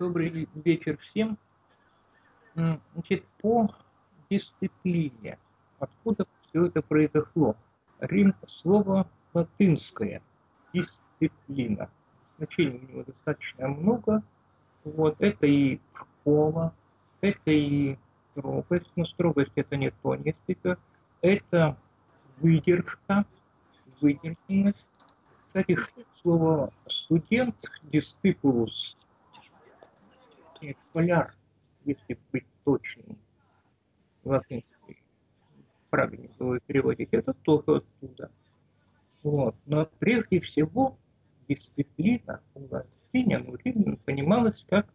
Добрый вечер всем. Значит, по дисциплине. Откуда все это произошло? Слово латынское. Дисциплина. Значений у него достаточно много. Вот, это и школа, это и строгость. Но строгость это не то несколько. Это выдержка, выдержанность. Кстати, слово студент, дисципулус, школяр, если быть точным, латинский, правильно было переводить, это тоже оттуда. Вот. Но прежде всего дисциплина у латинян, у римлян понималась как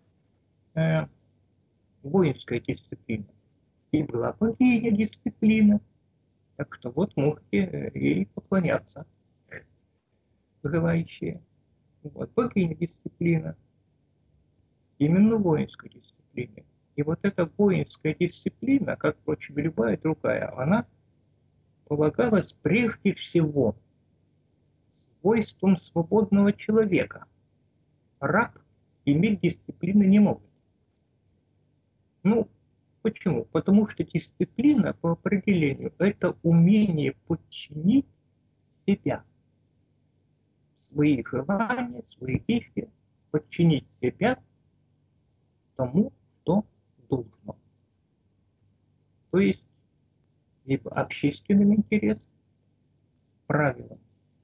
воинская дисциплина. И была богиня дисциплина, так что вот можете ей поклоняться, желающие. Вот, богиня дисциплина, именно воинская дисциплина. И вот эта воинская дисциплина, как, впрочем, и любая другая, она полагалась прежде всего свойством свободного человека. Раб иметь дисциплины не может. Ну, почему? Потому что дисциплина по определению это умение подчинить себя, свои желания, свои действия, подчинить себя тому, что должно. То есть либо общественным интересам, правилам,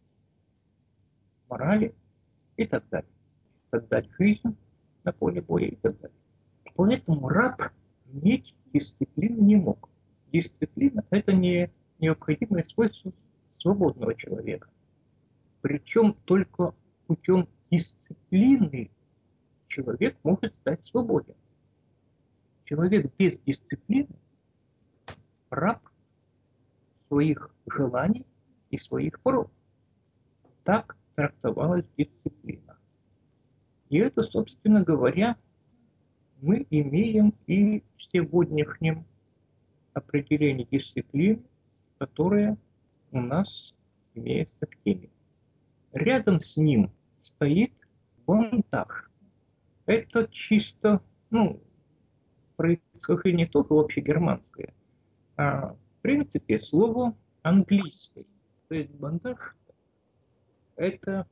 морали и так далее. Создать жизнь на поле боя и так далее. Поэтому раб иметь дисциплину не мог. Дисциплина – это не необходимое свойство свободного человека. Причем только путем дисциплины человек может стать свободен. Человек без дисциплины – раб своих желаний и своих пороков. Так трактовалась дисциплина. И это, собственно говоря, мы имеем и в сегодняшнем определении дисциплины, которое у нас имеется в теме. Рядом с ним стоит бандаж. Это чисто, происхождение только общегерманское, а в принципе слово английское. То есть бандаж это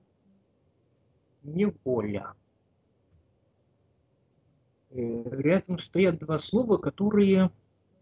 неволя. Рядом стоят два слова, которые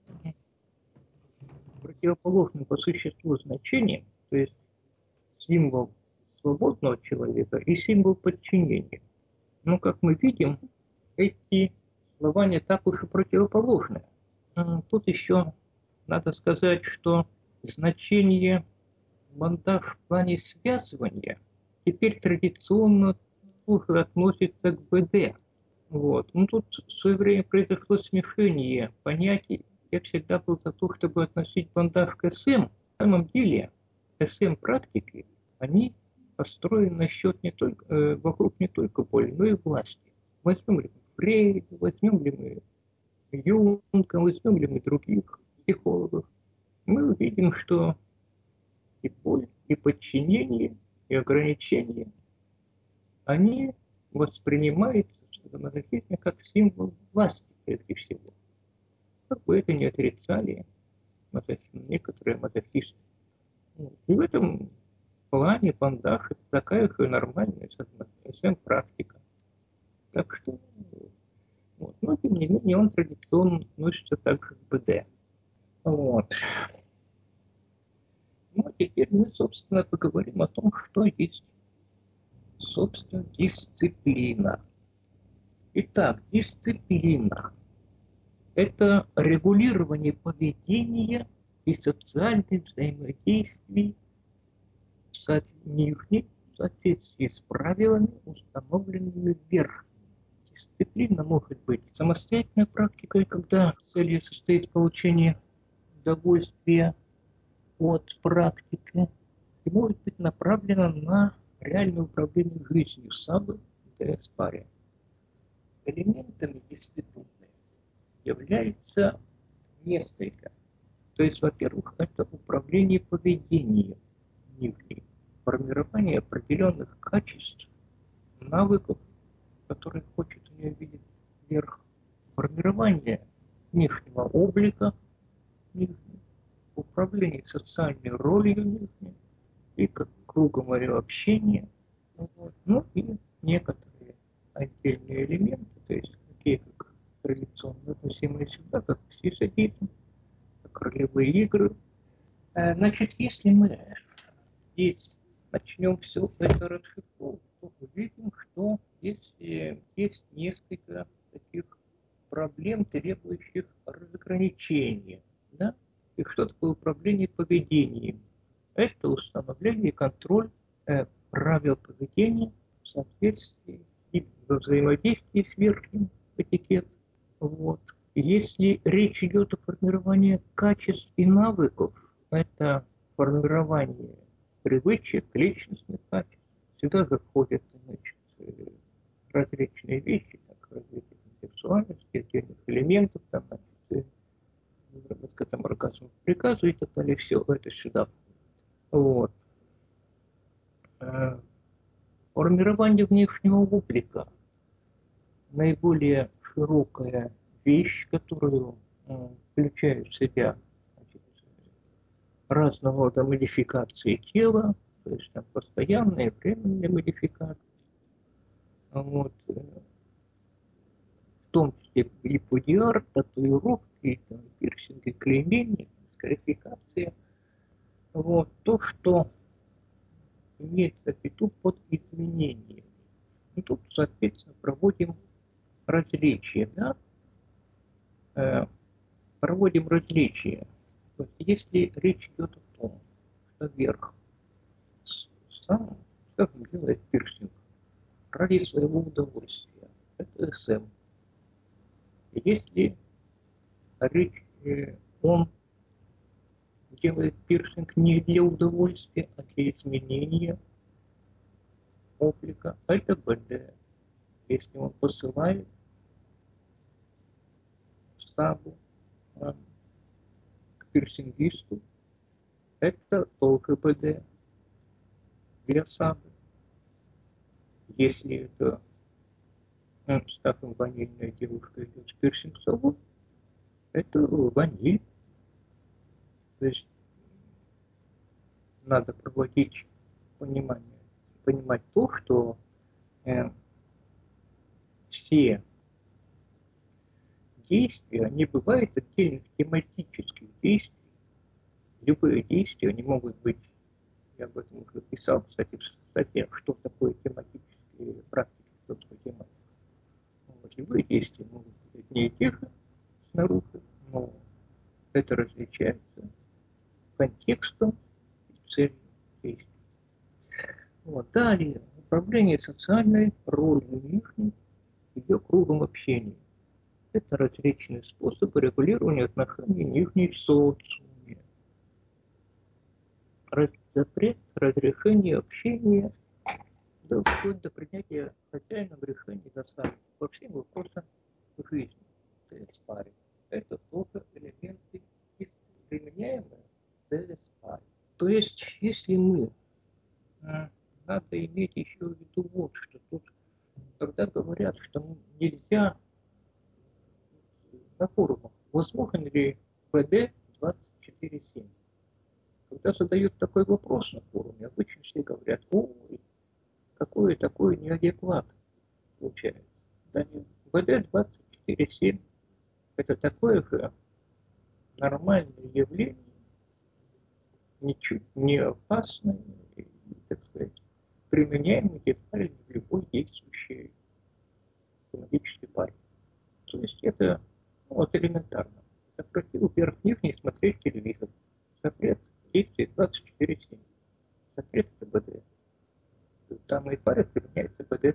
противоположны по существу значения, то есть символ свободного человека и символ подчинения. Но, как мы видим, эти слова не так уж и противоположны. Тут еще надо сказать, что значение бандаж в плане связывания теперь традиционно тоже относится к БД. Вот. Ну, тут в свое время произошло смешение понятий. Я всегда был за то, чтобы относить бандаж к СМ. На самом деле, СМ-практики, они построены насчет вокруг не только боли, но и власти. Возьмем ли мы Фрейда, возьмем ли мы Юнга, возьмем ли мы других психологов, мы увидим, что и боль, и подчинение, и ограничение, они воспринимаются в самозахисме как символ власти, прежде всего. Как бы это ни отрицали некоторые мазохисты. И в этом плане бандаж это такая же нормальная СМ-практика. Так что, вот. Но тем не менее он традиционно относится также к БД. Вот. Ну, а теперь мы, собственно, поговорим о том, что есть, собственно, дисциплина. Итак, дисциплина – это регулирование поведения и социальных взаимодействий в соответствии с правилами, установленными вверх. Дисциплина может быть самостоятельной практикой, когда целью состоит получение удовольствия от практики, и может быть направлена на реальное управление жизнью сабы ДС паре. Элементами дисциплины является несколько. То есть, во-первых, это управление поведением нижней, формирование определенных качеств, навыков, которые хочет у нее видеть вверх. Формирование внешнего облика, управление социальной ролью нижней и как кругом мое общения. Вот. Ну и некоторые отдельные элементы, то есть такие как традиционно относимые всегда, как псисодизм, как ролевые игры. Значит, если мы здесь начнем все это расшифровывать, то увидим, что есть несколько таких проблем, требующих разграничения. Да? И что такое управление поведением? Это установление и контроль правил поведения в соответствии и во взаимодействии с верхним этикетом. Вот. Если речь идет о формировании качеств и навыков, это формирование привычек, личностных качеств, сюда заходят, значит, различные вещи, как развитие сексуальности, отдельных элементов, там, значит, выработка там оргазма приказу и так далее, все это сюда. Вот. Формирование внешнего облика наиболее широкая вещь, которую включает в себя, значит, разного рода модификации тела, то есть там постоянные, временные модификации. Вот. В том числе и подиар, татуировки, там, пирсинги, клеймения, скарификация. Вот. То, что имеется в виду под изменением. И тут, соответственно, проводим различия, да? Проводим различия. То есть, если речь идет о том, что верх сам, скажем, делает пирсинг ради своего удовольствия, это СМ. Если речь, он делает пирсинг не для удовольствия, а для изменения облика, это БД. Если он посылает сабу к пирсингисту, это тоже БД для сабы. Если это, скажем, ванильная девушка идет с пирсинг-салон, это ваниль. То есть надо проводить понимание, понимать то, что все действия, не бывает отдельных тематических действий. Любые действия, они могут быть, я об этом уже писал, кстати, в статье, что такое тематические практики, что такое тематика. Вот, любые действия могут быть одни и те же снаружи, но это различается контекстом и целью действия. Вот. Далее, управление социальной ролью нижней, ее кругом общения. Это различные способы регулирования отношений нижней в социуме. Запрет, разрешение общения, да, вплоть до принятия хозяином решений за сами по всем вопросам жизни, ТС-паре. Это тоже элементы применяемые ТС-паре. То есть, если мы, надо иметь еще в виду вот что тут, когда говорят, что нельзя на форумах, возможен ли ПД 24/7. Когда задают такой вопрос на форуме, обычно все говорят: ой, какой такой неадекват получается. Да нет, БД 24/7 это такое же нормальное явление, ничуть не опасное, и, так сказать, применяемое детально в любой действующей тематической паре. То есть это, ну, вот элементарно. Запретил вверх-нижний смотреть телевизор. Запрет действует 24/7. Запрет это БД. В данной паре применяется БД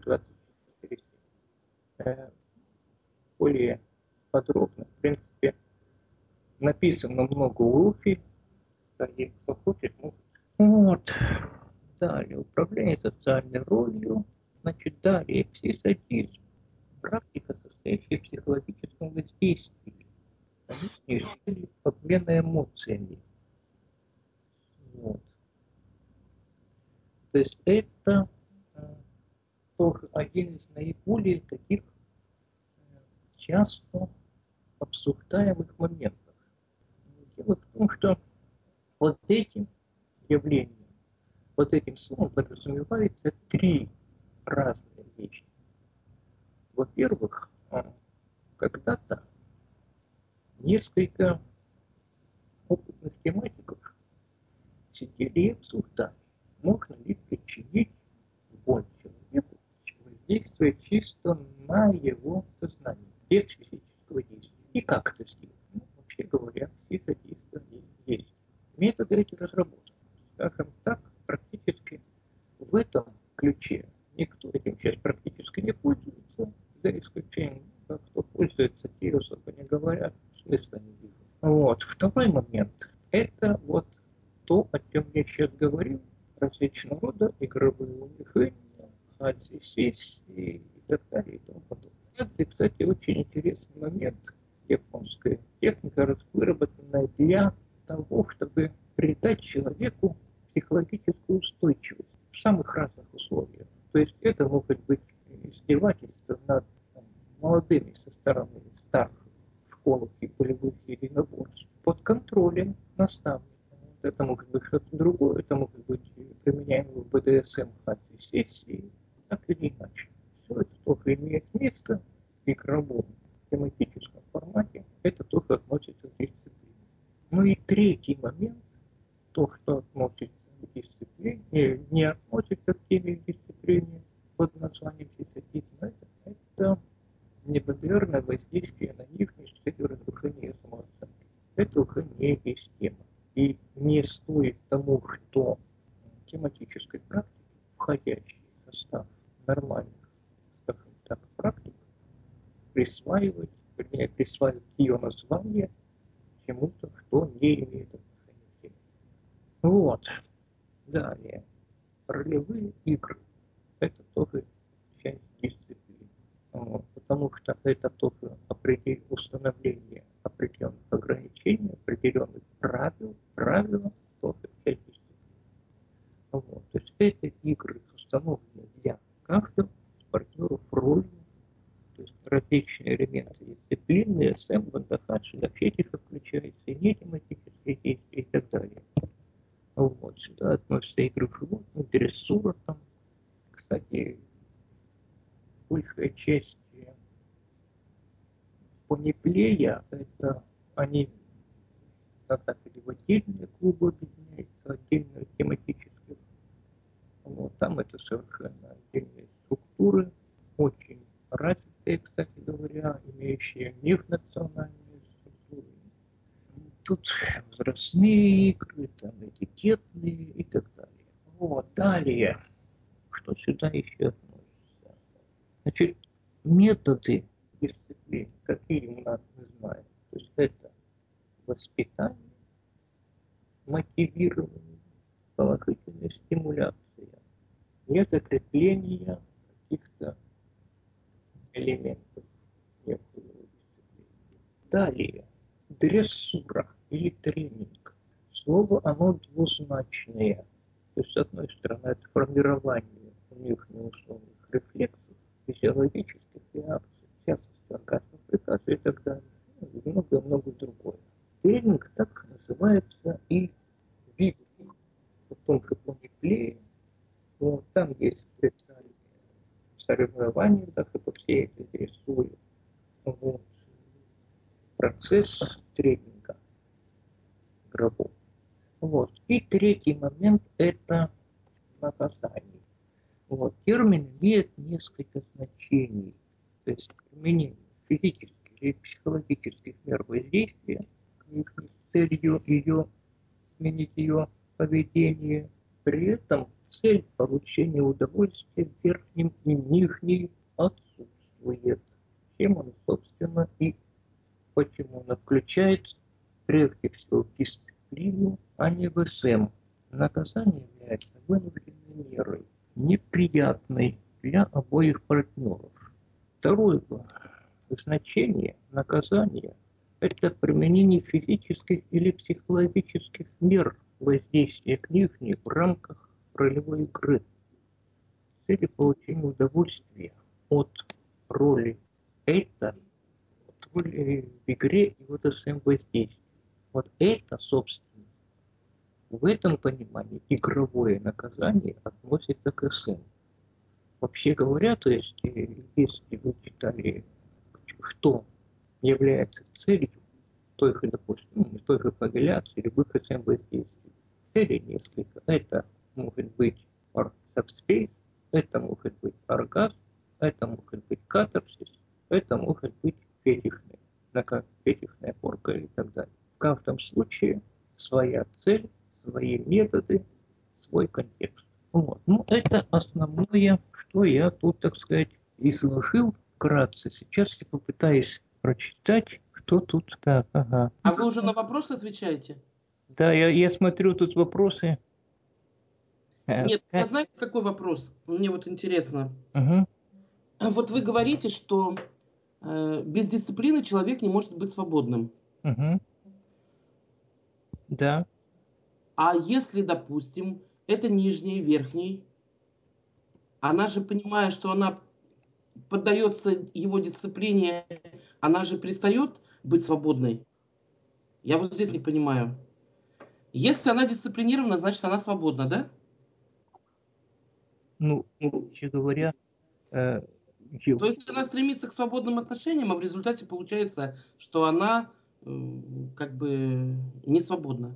24/7. Более подробно, в принципе, написано много уроки, и кто хочет, может. Вот. Далее, управление социальной ролью. Значит, далее, псисодизм. Практика, состоящая в психологическом воздействии. Они решили обмена эмоциями. Вот. То есть это тоже один из наиболее таких часто обсуждаемых моментах. Дело в том, что под этим явлением, под этим словом подразумевается три разные вещи. Во-первых, когда-то несколько опытных тематиков сидели и обсуждали, можно ли причинить боль человеку, воздействуя чисто на его сознание, без физического действия. И как это сделать? Ну, вообще говоря, психодействие есть. Методы эти разработаны. Скажем так, практически в этом ключе никто этим сейчас практически не пользуется, за исключением, кто пользуется, те особо не говорят, смысла не вижу. Вот. Второй момент – это вот то, о чем я сейчас говорил, различного рода игровые улучшения, хази-сессии и так далее и тому подобное. Это, кстати, очень интересный момент. Японская техника, выработанная для того, чтобы придать человеку психологическую устойчивость в самых разных условиях. То есть это могут быть издевательства над молодыми со стороны старших в школах и полевых единоборств под контролем наставника. Это может быть что-то другое, это может быть применяемо в БДСМ, хази-сессии, так или иначе. Все это тоже имеет место в игровом тематическом формате, это то, что относится к дисциплине. Ну и третий момент, то, что относится к дисциплине, не относится к теме дисциплины под названием психодизм, это неблагодарное воздействие на них с целью разрушения самооценки. Это уже не есть тема. И не стоит тому, что тематической практики, входящей в состав нормальных, скажем так, практик, присваивать ее название чему-то, что не имеет отношения к теме. Вот. Далее. Ролевые игры. Это тоже часть дисциплины. Потому что это тоже установление определенных ограничений, определенных правила тоже часть дисциплины. Вот. То есть это игры установлены для каждого из партнеров ролью, то есть различные элементы дисциплины, СМ, бандахадж, фетиха включается, и нетематические действия и так далее. Вот. Сюда относятся игры в животных, дрессура там. Кстати, большая часть понеплея, это они так или в отдельные клубы объединяются, отдельные тематические. Вот, там это совершенно отдельные структуры, очень развитые, кстати говоря, имеющие межнациональные структуры. Тут возрастные игры, там этикетные и так далее. Вот, далее, что сюда еще относится? Значит, методы дисциплины, какие у нас мы знаем. То есть это воспитание, мотивирование, положительная стимуляция, не закрепление каких-то элементов некоего дисциплины. Далее, дрессура или тренинг. Слово оно двузначное. То есть, с одной стороны, это формирование у них неусловных рефлексов, физиологических реакций, в частности, оргазмов, приказа и так далее, и много-много другое. Тренинг так называется и вид в том же плане вот, там есть специальные соревнования, так как все это рисуют. Вот. Процесс тренинга игроков. Вот. И третий момент – это наказание. Вот. Термин имеет несколько значений. То есть применение физических или психологических мер воздействия с целью изменить ее поведение. При этом цель получения удовольствия в верхнем и нижней отсутствует. Чем он, собственно, и почему он включает прежде всего дисциплину, а не ВСМ. Наказание является вынужденной мерой, неприятной для обоих партнеров. Второе значение наказания – это применение физических или психологических мер воздействия к нижней в рамках ролевой игры с целью получения удовольствия от роли. Это в игре и вот СМ воздействие. Вот это, собственно, в этом понимании игровое наказание относится к СМ. Вообще говоря, то есть, если вы читали, что является целью той же, допустим, той же флагелляции, любых СМ воздействий. Цели несколько. Это может быть subspace, это может быть оргазм, это может быть катарсис, это может быть фетишная порка и так далее. В каждом случае своя цель, свои методы, свой контекст. Вот. Ну, это основное, что я тут, так сказать, изложил вкратце. Сейчас я попытаюсь прочитать, что тут. Так, ага. А вы уже на вопросы отвечаете? Да, я смотрю тут вопросы. Нет, я знаете, какой вопрос? Мне вот интересно. Угу. Вот вы говорите, что без дисциплины человек не может быть свободным. Угу. Да. А если, допустим, это нижний и верхний, она же, понимая, что она поддается его дисциплине, она же перестает быть свободной. Я вот здесь не понимаю. Если она дисциплинирована, значит, она свободна, да? Ну, вообще говоря, э, То есть она стремится к свободным отношениям, а в результате получается, что она как бы не свободна.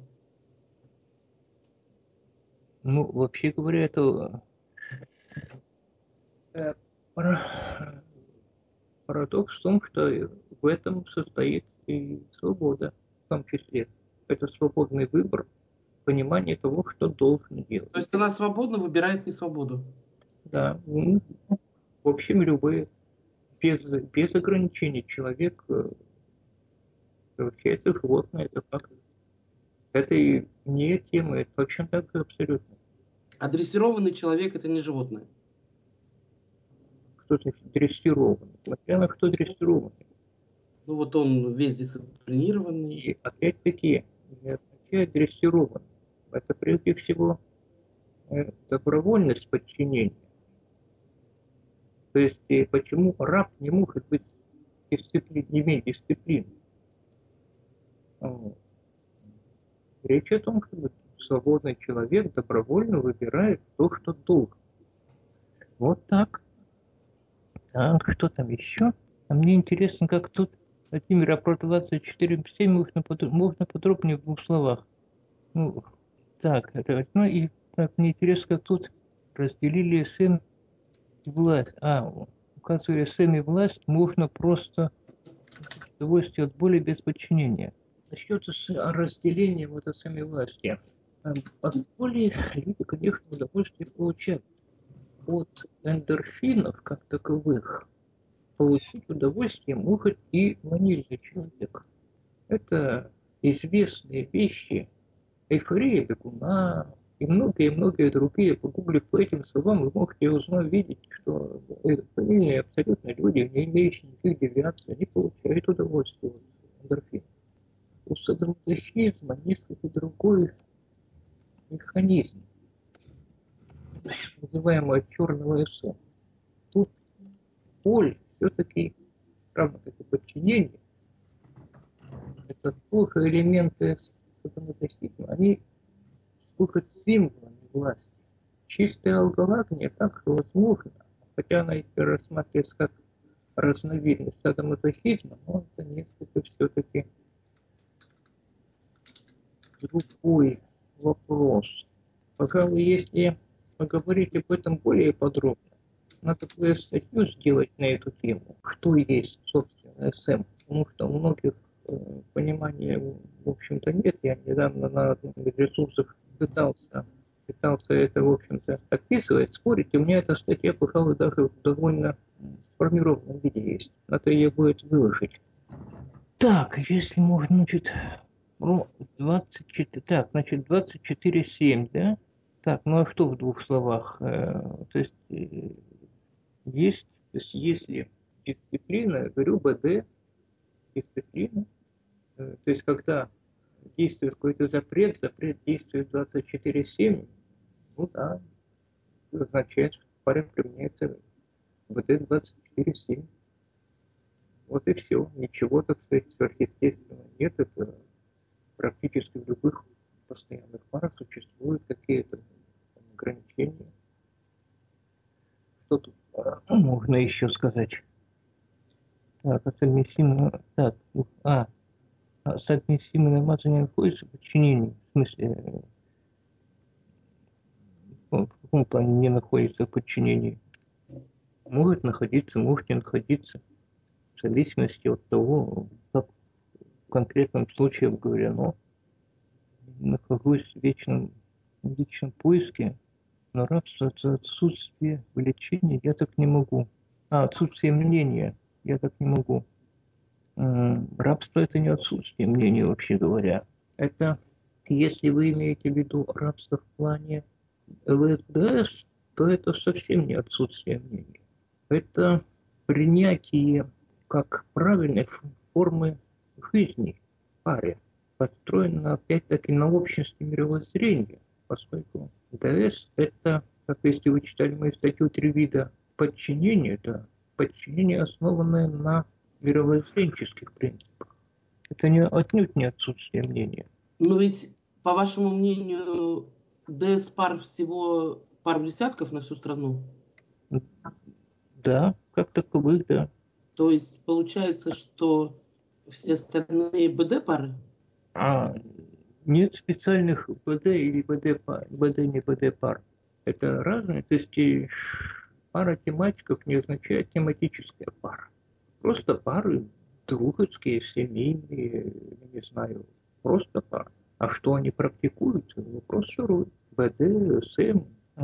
ну, вообще говоря, это парадокс в том, что в этом состоит и свобода, в том числе. Это свободный выбор, понимание того, что должен делать. То есть она свободно выбирает несвободу. Да, ну, в общем, любые, без ограничений человек превращается в животное, это факт. Это и не тема, это точно так же абсолютно. А дрессированный человек это не животное. Кто значит дрессированный? Смотря на кто дрессированный. Ну вот он весь дисциплинированный. И опять-таки, не означает дрессированный. Это прежде всего добровольность подчинения. То есть почему раб не может быть не иметь дисциплины? Вот. Речь о том, что свободный человек добровольно выбирает то, что должен. Вот так. Так, что там еще? А мне интересно, как тут, Владимир, а про 24/7 можно подробнее в двух словах. Ну, так, это одно, и так, мне интересно, как тут разделили сын и власть. Указывая сын и власть, можно просто удовольствие от боли без подчинения. Насчет разделения вот от самой власти. От боли люди, конечно, удовольствие получают. От эндорфинов, как таковых, получить удовольствие может и ванильный человек. Это известные вещи, эйфория бегуна и многие-многие другие. Погуглив по этим словам, вы можете увидеть, что ванильные абсолютно люди, не имеющие никаких девиаций, они получают удовольствие от эндорфина. У садомазохизма несколько другой механизм, называемого черного эссе. Тут боль все-таки, равно как и подчинение, это тоже элементы садомазохизма. Они служат символами власти. Чистая алгологния также возможна, хотя она если рассматривается как разновидность садомазохизма, но это несколько все-таки другой вопрос. Пожалуй, если поговорить об этом более подробно, надо бы статью сделать на эту тему, что есть, собственно, СМ, потому что у многих понимания, в общем-то, нет. Я недавно на одном из ресурсов пытался это, в общем-то, описывать, спорить, и у меня эта статья, пожалуй, даже в довольно сформированном виде есть. Надо ее будет выложить. Так, если можно, значит, про 24, так, значит, 24/7, да? Так, ну а что в двух словах? То есть, то есть, если дисциплина, говорю, БД, дисциплина, то есть, когда действует какой-то запрет действует 24/7, ну да, это означает, что парень применяется БД 24/7. Вот Вот и все. Ничего, так сказать, сверхъестественного нет. Это практически в любых постоянных парах существуют какие-то ограничения. Что тут можно еще сказать? Так, совместимое намазание находится в подчинении. В смысле, в каком плане не находится в подчинении? Может находиться, может не находиться. В зависимости от того, как в конкретном случае оговорено. Нахожусь в вечном личном поиске, но рабство за отсутствие влечения я так не могу. Отсутствие мнения я так не могу. Рабство это не отсутствие мнения, вообще говоря. Это, если вы имеете в виду рабство в плане ЛСДС, то это совсем не отсутствие мнения. Это принятие как правильной формы жизни в паре, построено опять-таки на общности мировоззрения, поскольку ДС это, как если вы читали мою статью «Три вида подчинения», это подчинение, основанное на мировоззренческих принципах. Это не, отнюдь не отсутствие мнения. Но ведь, по вашему мнению, ДС пар всего пару десятков на всю страну? Да, как таковых, да. То есть получается, что все остальные БД пары? А нет специальных БД или БД пар, БД не БД пар. Это разные, то есть и пара тематиков не означает тематическая пара. Просто пары дружеские, семейные, я не знаю, просто пары. А что они практикуют, вопрос второй. БД, СМ,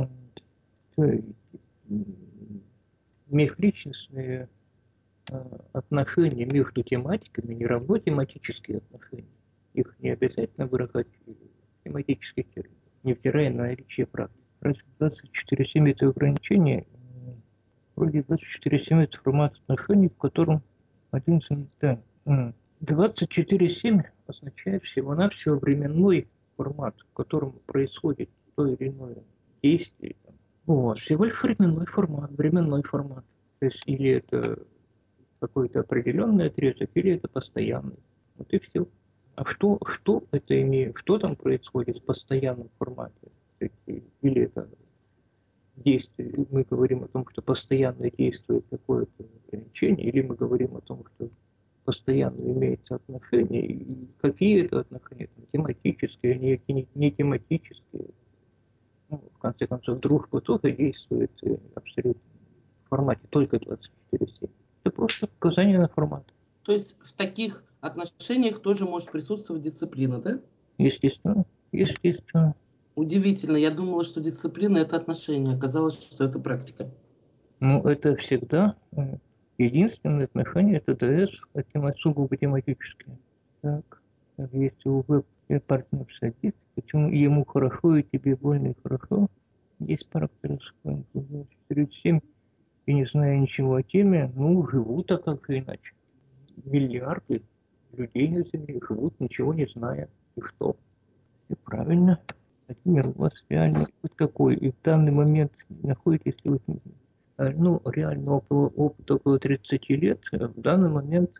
межличностные отношения между тематиками не равно тематические отношения. Их не обязательно выражать в тематических терминах, невзирая на наличие практики. Разве 24/7 это ограничение? Вроде 24/7 это формат отношений, в котором 11... Да. 24/7 означает всего-навсего временной формат, в котором происходит то или иное действие. Вот. Всего лишь временной формат, временной формат. То есть или это какой-то определенный отрезок, или это постоянный. Вот и все. А что это имеет, что там происходит в постоянном формате? Или это действие, мы говорим о том, что постоянно действует какое-то ограничение, или мы говорим о том, что постоянно имеется отношение, и какие это отношения, там, тематические, не тематические. Ну, в конце концов, дружба тоже действует абсолютно в формате только 24/7. Это просто указание на формат. То есть в таких отношениях тоже может присутствовать дисциплина, да? Естественно, естественно. Удивительно, я думала, что дисциплина это отношения, оказалось, что это практика. Ну, это всегда единственное отношение, это ДС, это сугубо тематические. Так, если у партнер садится, почему ему хорошо и тебе больно и хорошо, есть пара, которые 47 и не зная ничего о теме, ну, живут, а как же иначе. Миллиарды людей на Земле живут, ничего не зная. И что? И правильно. Владимир, у вас реальный опыт какой? И в данный момент находитесь ли вы, ну, реально опыт около 30 лет, в данный момент,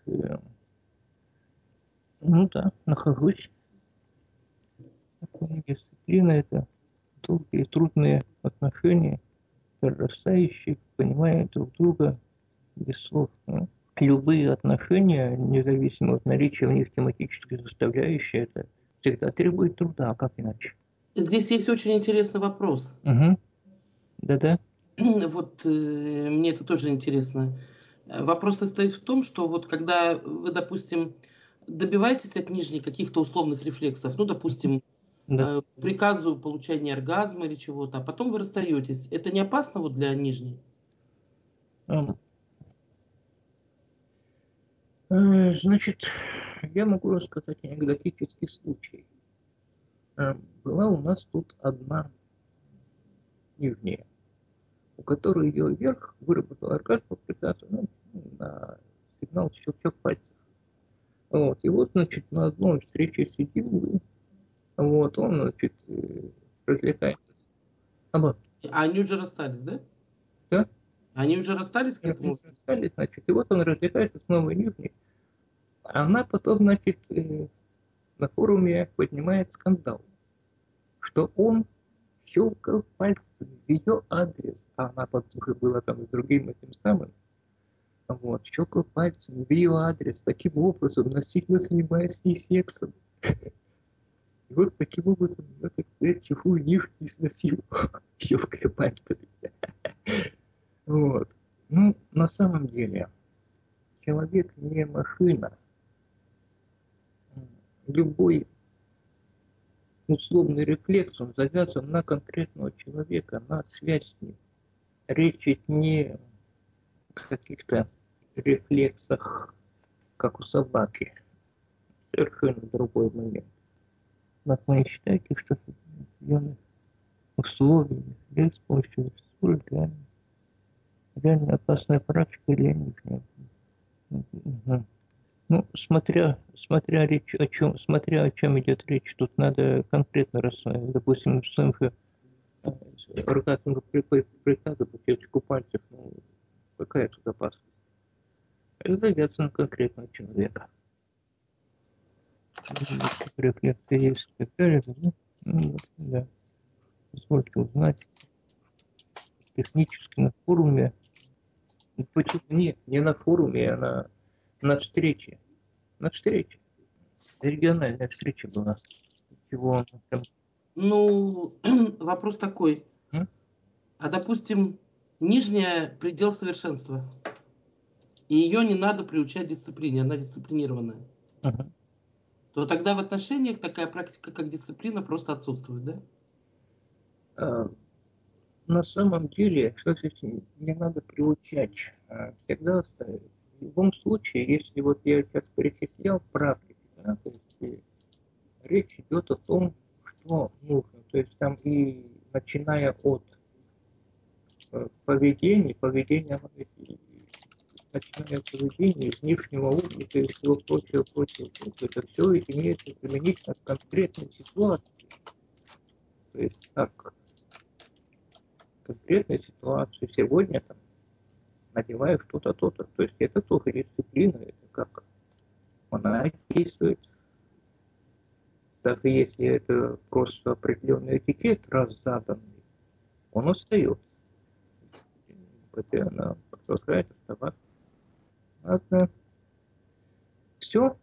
ну да, нахожусь. Дисциплина – это долгие трудные отношения, прорастающие, понимая друг друга без слов. Ну, любые отношения, независимо от наличия в них тематической составляющей, это всегда требует труда, а как иначе? Здесь есть очень интересный вопрос. Угу. Да-да. Вот мне это тоже интересно. Вопрос состоит в том, что вот когда вы, допустим, добиваетесь от нижней каких-то условных рефлексов, ну, допустим, Да. приказу получения оргазма или чего-то, а потом вы расстаетесь, это не опасно вот для нижней? Значит, я могу рассказать анекдотический случай. Была у нас тут одна нижняя, у которой ее верх выработал оргазм по приказу, ну, на сигнал щелчок пальцев. Вот. И вот, значит, на одной встрече сидим, вот, он, значит, развлекается. Алло, А они уже расстались, да? да? Они уже расстались к этому? Стали, значит, и вот он развлекается с новой нижней, а она потом, значит, на форуме поднимает скандал, что он щелкал пальцами в ее адрес, а она потом уже была там с другим этим самым, вот, щелкал пальцами в ее адрес, таким образом, насильно занимаясь с ней сексом. И вот таким образом, я, так сказать, чехую нижнюю изнасиловал, щелкая пальцами. Вот. Ну, на самом деле, человек не машина. Любой условный рефлекс, он завязан на конкретного человека, на связь с ним. Речь идет не о каких-то рефлексах, как у собаки. Совершенно другой момент. Но вы не считаете, что в определенных условиях или с помощью реально опасная практика или нет? Угу. Ну, смотря о чем идет речь, тут надо конкретно рассмотреть. Допустим, в своем же оргазм приказа по щелчку пальцев, ну, какая тут опасность? Это завязано на конкретного человека. Рефлексы есть и так далее. Ну, да. Позвольте узнать технически на форуме. Почему? Нет, не на форуме, а на встрече. На встрече. Региональная встреча была. Чего он там... Ну, вопрос такой. М? А допустим, нижняя предел совершенства. И ее не надо приучать дисциплине, она дисциплинированная. Ага. То тогда в отношениях такая практика, как дисциплина, просто отсутствует, да? А, на самом деле, что здесь не надо приучать. Всегда в любом случае, если вот я сейчас перечислял практики, да, то есть речь идет о том, что нужно. То есть там и начиная от поведения, начиная от поведения, внешнего облика и всего прочего, прочего. То есть это все имеется применительно к конкретной ситуации. То есть как конкретной ситуации сегодня там надеваю что-то, то-то. То есть это тоже дисциплина, это как она действует. Даже если это просто определенный этикет раз заданный, он остается. Это она продолжает оставаться. Ладно. Все,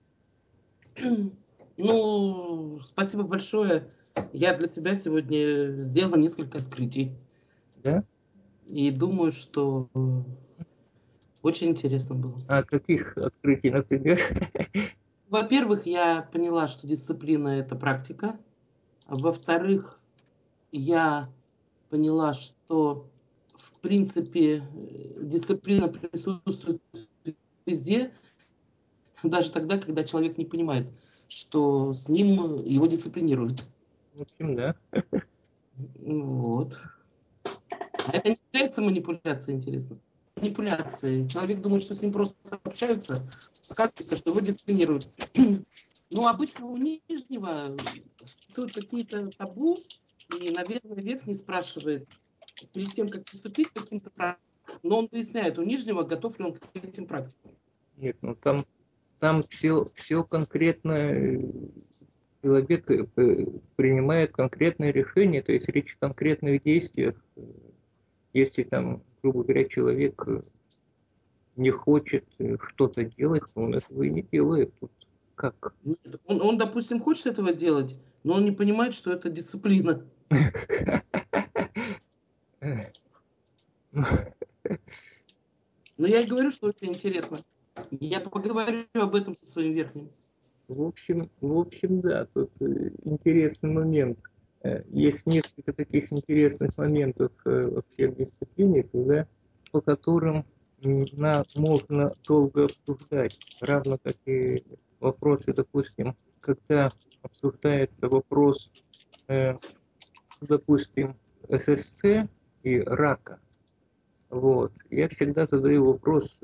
Ну, спасибо большое. Я для себя сегодня сделала несколько открытий. да? И думаю, что очень интересно было. А каких открытий, например? Во-первых, я поняла, что дисциплина – это практика. Во-вторых, я поняла, что, в принципе, дисциплина присутствует везде, даже тогда, когда человек не понимает, что с ним его дисциплинируют. В общем, да. Вот. А это не является манипуляцией, интересно. Манипуляцией. Человек думает, что с ним просто общаются, оказывается, что его дисциплинируют. Ну, обычно у нижнего существуют какие-то табу, и, наверное, верхний спрашивает перед тем, как приступить к каким-то практикам, но он выясняет у нижнего, готов ли он к этим практикам. Нет, ну там все конкретно человек принимает конкретное решение, то есть речь о конкретных действиях. Если там, грубо говоря, человек не хочет что-то делать, он этого и не делает. Тут как? Нет, он, допустим, хочет этого делать, но он не понимает, что это дисциплина. Но я и говорю, что это интересно. Я поговорю об этом со своим верхним. В общем, да, тут интересный момент. Есть несколько таких интересных моментов вообще в дисциплине, когда, по которым можно долго обсуждать, равно как и вопросы, допустим, когда обсуждается вопрос, э, допустим, ССС и рака. Вот. Я всегда задаю вопрос,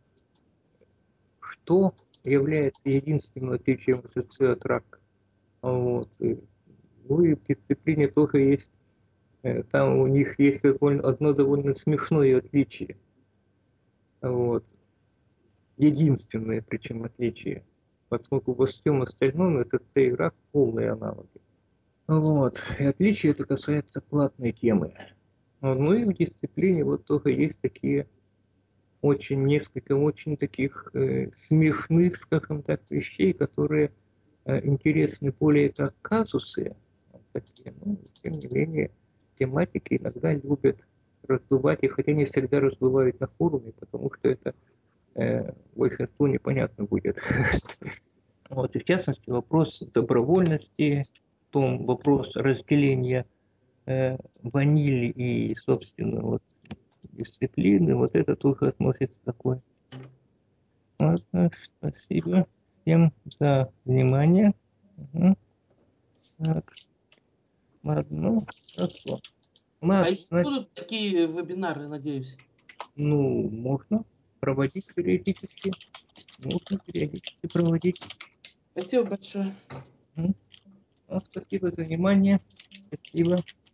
что является единственным отличием ССС от рака. Вот. Ну и в дисциплине тоже есть, там у них есть одно довольно смешное отличие. Вот. Единственное, причем, отличие. Поскольку во всем остальном это C игра полные аналоги. Вот. И отличие это касается платной темы. Ну и в дисциплине вот только есть такие очень несколько очень таких смешных, скажем так, вещей, которые интересны более как казусы, вот такие, ну, тем не менее, тематики иногда любят раздувать, и хотя не всегда раздувают на форуме, потому что это большинству непонятно будет. Вот, и в частности вопрос добровольности, том вопрос разделения ванили и, собственно, вот дисциплины, вот это тоже относится такое. Ладно, спасибо всем за внимание. Угу. Так, ладно, ну, хорошо. А Ладно, еще значит, будут такие вебинары, надеюсь. ну, можно проводить периодически. Нужно периодически проводить. Спасибо большое. Ну, спасибо за внимание. Спасибо.